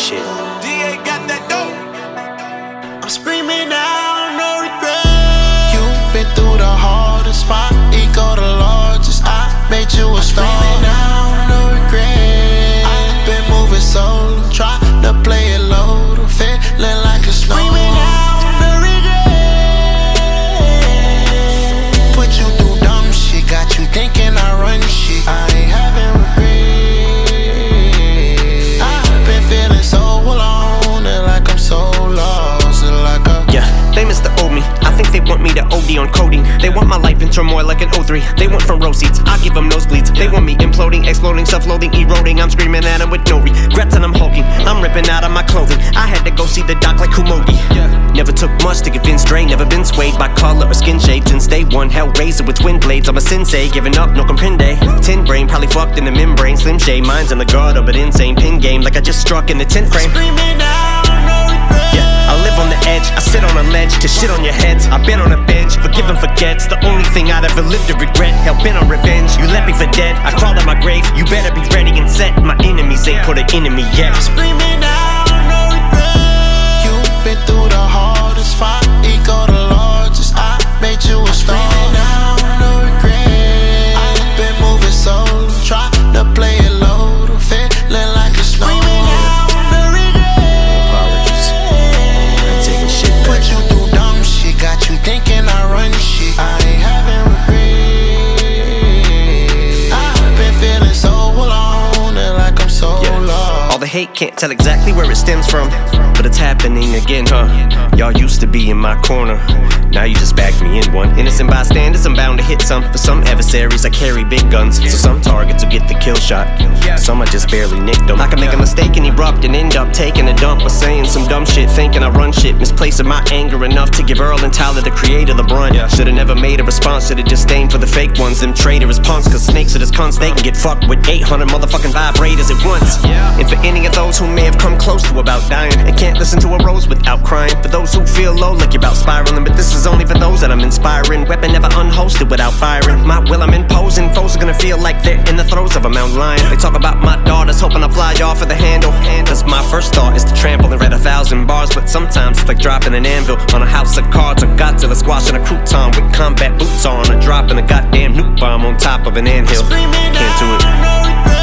shit. DA got that dope. I'm screaming out, no regret. You've been through the hardest spot, ego the largest. I made you a star. Screaming out, no regret. I've been moving solo, try to play it low, feeling like a snow. Screaming out, no regret. Put you through dumb shit, got you thinking I run shit. I ain't having regret. I've been feeling so alone, and like I'm so lost, and like a They miss the old me. I think they want me to OD on coding. They want my life in turmoil like an O3. They want front row seats, I give them nosebleeds. They want me imploding, exploding, self-loathing, eroding. I'm screaming at them with no regrets and I'm hulking. I'm ripping out of my clothing. I had to go see the doc like Kumogi. Never took much to convince Dre. Never been swayed by color or skin shade since day one. Hellraiser with twin blades. I'm a sensei, giving up, no comprende. Tin brain, probably fucked in the membrane. Slim shade, mine's in the gutter, but insane. Pin game like I just struck in the 10th frame. screaming out, no regret. I live on the edge, I sit on a ledge to shit on your heads. I've been on a bench, forgive and forget's the only thing I'd ever lived to regret. Hell bent on revenge, you left me for dead. I crawled out my grave, you better be ready and set. My enemies ain't put an enemy yet. Screaming out, no regret. You've been through the hardest fight, ego the largest. I made you a star. Screaming out, no regret. I've been moving solo, try to play it low, feeling like a snow. Screaming out, no regret. Apologies, I'm taking shit back. Put you through dumb shit, got you thinking I run shit. I ain't having regret. I've been feeling so alone, and like I'm so lost. All the hate can't tell exactly where it stems from, but it's happening again, huh? Y'all used to be in my corner, now you just backed me in one. Innocent bystanders, I'm bound to hit some. For some adversaries, I carry big guns, so some targets will get the kill shot. Some I just barely nicked them. I can make a mistake and erupt and end up taking a dump or saying some dumb shit, thinking I run shit, misplacing my anger enough to give Earl and Tyler, the creator, the brunt. Should've never made a response, should've just disdain for the fake ones. Them traitorous punks, cause snakes are just cunts. They can get fucked with 800 motherfucking vibrators at once. And for any of those who may have come close to about dying and can't listen to a rose without crying, for those who feel low like you're about spiraling, but this is only for those that I'm inspiring. Weapon never unholstered without firing. My will I'm imposing, foes are gonna feel like they're in the throes of a mountain lion. They talk about my daughters hoping I fly off of the handle. Cause my first thought is to trample and read 1,000 bars, but sometimes it's like dropping an anvil on a house of cards, or Godzilla squashing a crouton with combat boots on, or dropping a goddamn nuke bomb on top of an anthill. Screaming Can't do out, it. no regret.